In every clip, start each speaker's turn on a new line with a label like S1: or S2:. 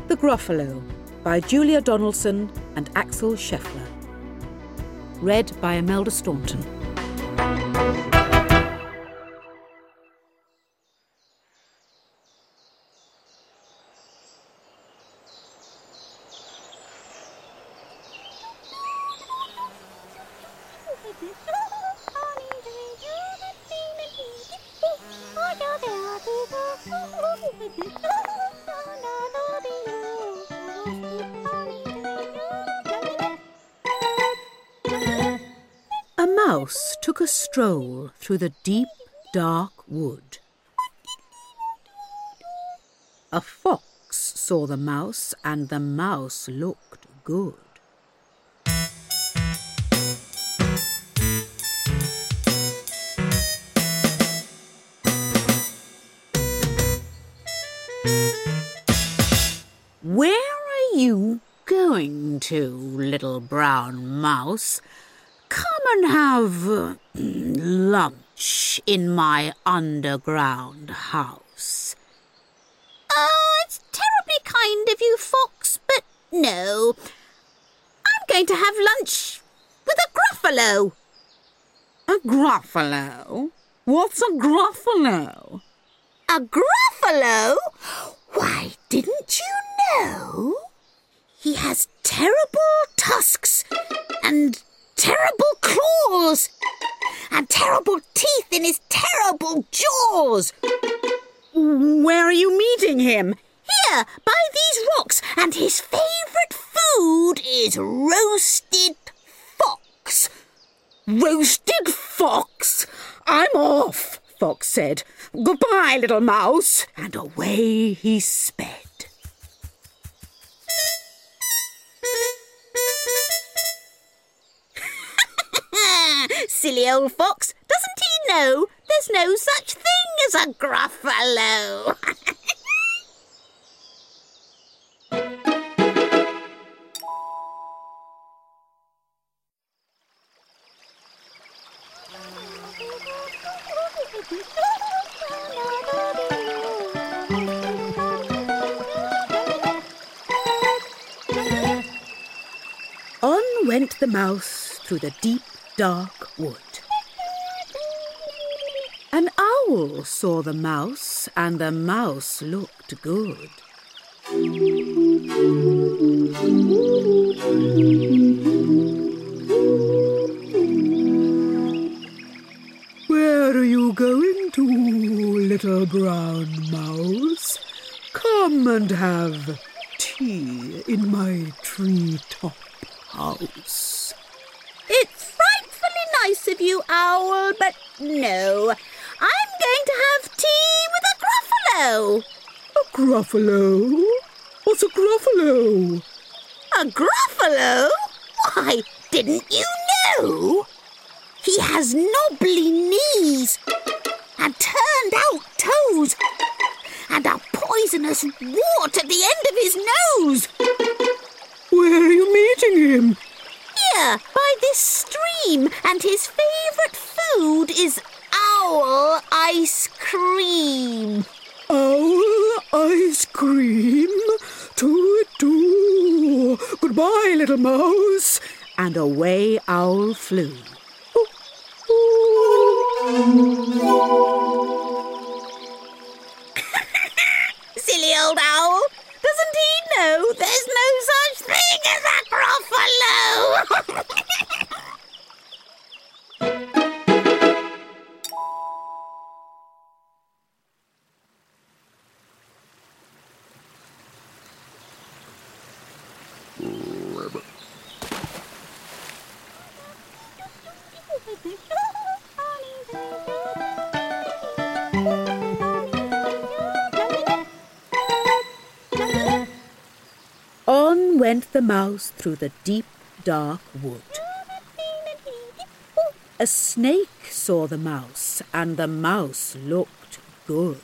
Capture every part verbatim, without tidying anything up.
S1: The Gruffalo by Julia Donaldson and Axel Scheffler. Read by Imelda Staunton. A mouse took a stroll through the deep, dark wood. A fox saw the mouse, and the mouse looked good. Where are you going to, little brown mouse? Come and have uh, lunch in my underground house.
S2: Oh, it's terribly kind of you, Fox, but no. I'm going to have lunch with a Gruffalo.
S1: A Gruffalo? What's a Gruffalo?
S2: A Gruffalo? Why, didn't you know? He has terrible tusks and terrible claws and terrible teeth in his terrible jaws.
S1: Where are you meeting him?
S2: Here, by these rocks, and his favourite food is roasted fox.
S1: Roasted fox? I'm off, Fox said. Goodbye, little mouse. And away he sped.
S2: Silly old fox, doesn't he know there's no such thing as a Gruffalo?
S1: On went the mouse through the deep, dark wood. An owl saw the mouse, and the mouse looked good. Where are you going to, little brown mouse? Come and have tea in my tree-top house.
S2: It's frightfully nice of you, Owl, but no. I'm going to have tea with a Gruffalo.
S1: A Gruffalo? What's a Gruffalo?
S2: A Gruffalo? Why, didn't you know? He has knobbly knees and turned-out toes and a poisonous wart at the end of his nose.
S1: Where are you meeting him?
S2: Here, by this stream, and his favourite food is owl ice cream.
S1: Owl ice cream? Toot-too. Goodbye, little mouse. And away Owl flew.
S2: Silly old owl. Doesn't he know there's no such thing as a Gruffalo?
S1: On went the mouse through the deep, dark wood. A snake saw the mouse, and the mouse looked good.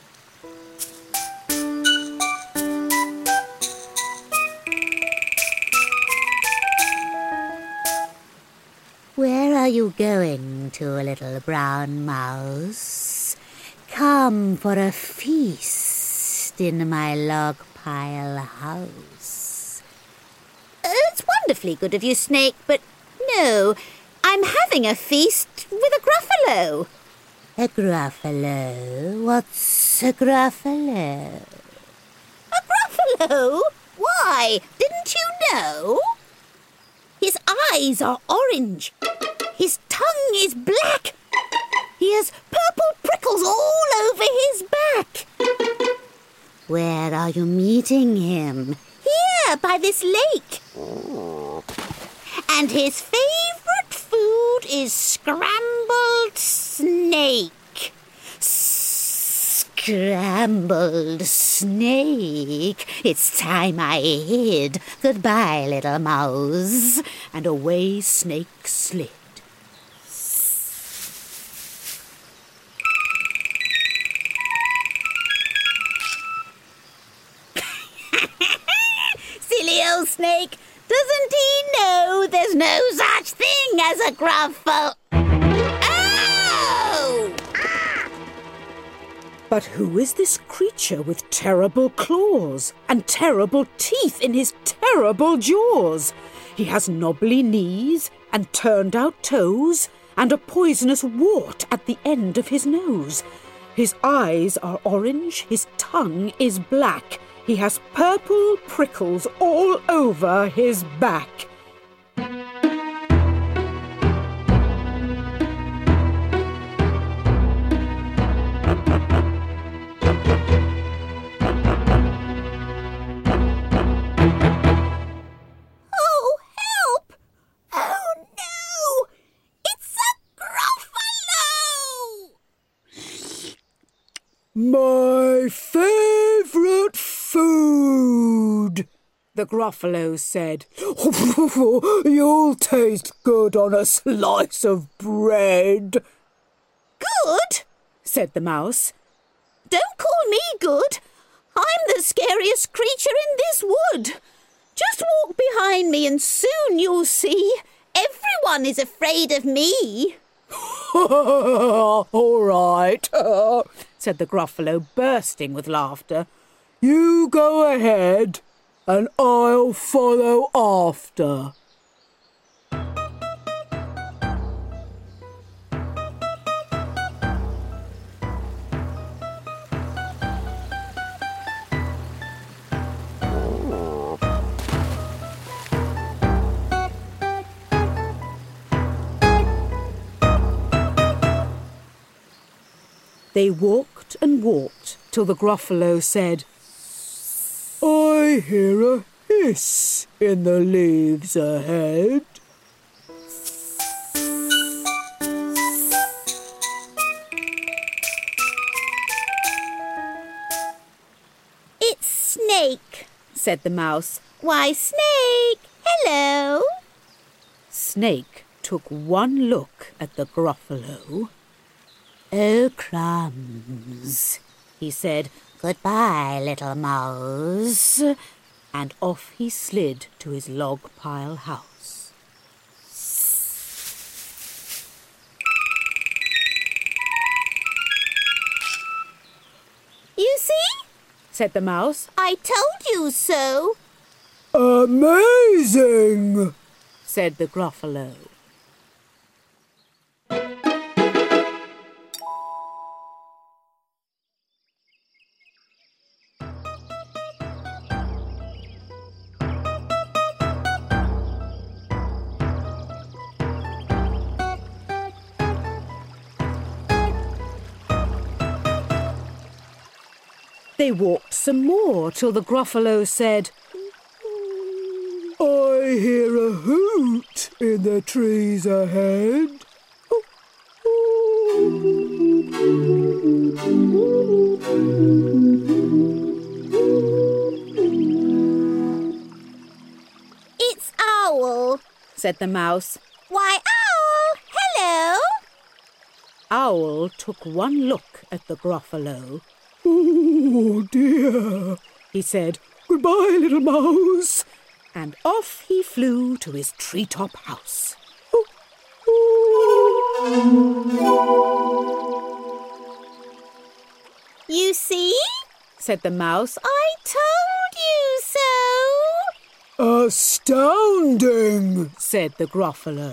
S2: Where are you going to, little brown mouse? Come for a feast in my log pile pile house. It's wonderfully good of you, Snake, but no, I'm having a feast with a Gruffalo. A Gruffalo? What's a Gruffalo? A Gruffalo? Why, didn't you know? His eyes are orange. His tongue is black. He has purple prickles all over his back. Where are you meeting him? Here, by this lake. And his favourite food is scrambled snake. Scrambled snake. It's time I hid. Goodbye, little mouse. And away Snake slid. Silly old Snake. Doesn't he know there's no such thing as a Gruffalo? Oh!
S1: But who is this creature with terrible claws and terrible teeth in his terrible jaws? He has knobbly knees and turned-out toes and a poisonous wart at the end of his nose. His eyes are orange, his tongue is black. He has purple prickles all over his back.
S2: Oh, help! Oh, no! It's a Gruffalo!
S1: My favourite food, the Gruffalo said. You'll taste good on a slice of bread.
S2: Good?
S1: Said the mouse.
S2: Don't call me good. I'm the scariest creature in this wood. Just walk behind me and soon you'll see. Everyone is afraid of me.
S1: All right, said the Gruffalo, bursting with laughter. You go ahead and I'll follow after. They walked and walked till the Gruffalo said, I hear a hiss in the leaves ahead.
S2: It's Snake, said the mouse. Why, Snake, hello.
S1: Snake took one look at the Gruffalo. Oh, crumbs, he said. Goodbye, little mouse. And off he slid to his log pile house.
S2: You see?
S1: Said the mouse.
S2: I told you so.
S1: Amazing, said the Gruffalo. They walked some more till the Gruffalo said, I hear a hoot in the trees ahead.
S2: It's Owl,
S1: said the mouse.
S2: Why, Owl, hello.
S1: Owl took one look at the Gruffalo. Oh, dear, he said. Goodbye, little mouse. And off he flew to his treetop house.
S2: You see?
S1: Said the mouse.
S2: I told you so?
S1: Astounding, said the Gruffalo.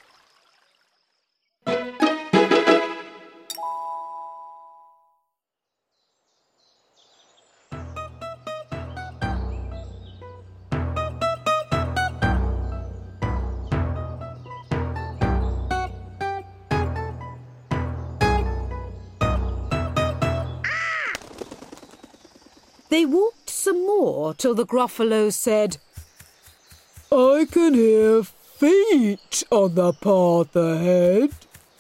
S1: They walked some more till the Gruffalo said, I can hear feet on the path ahead.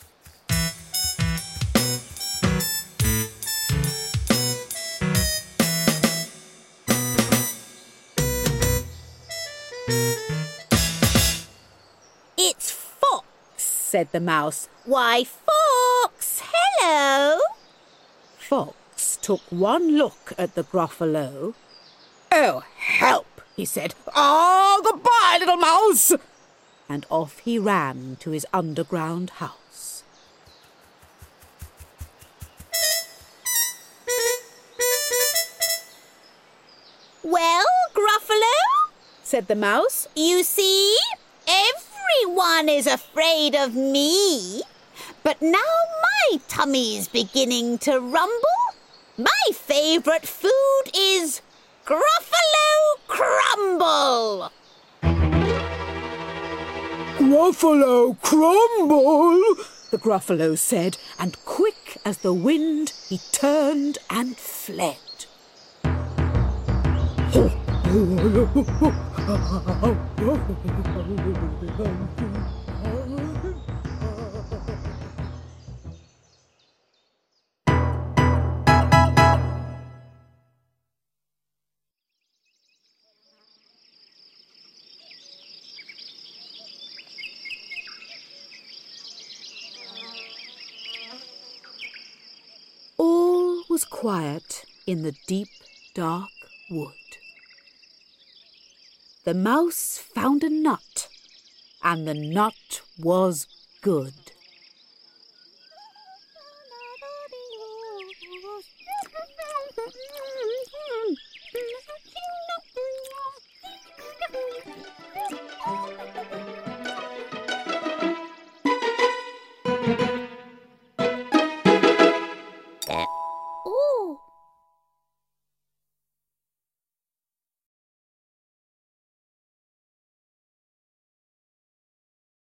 S2: It's Fox, said the Mouse. Why, Fox, hello.
S1: Fox took one look at the Gruffalo. Oh, help, he said. Oh, goodbye, little mouse! And off he ran to his underground house.
S2: Well, Gruffalo, said the Mouse, you see, everyone is afraid of me. But now my tummy's beginning to rumble. My favourite food is Gruffalo Crumble.
S1: Gruffalo Crumble, the Gruffalo said, and quick as the wind he turned and fled. All was quiet in the deep, dark wood. The Mouse found a nut, and the nut was good.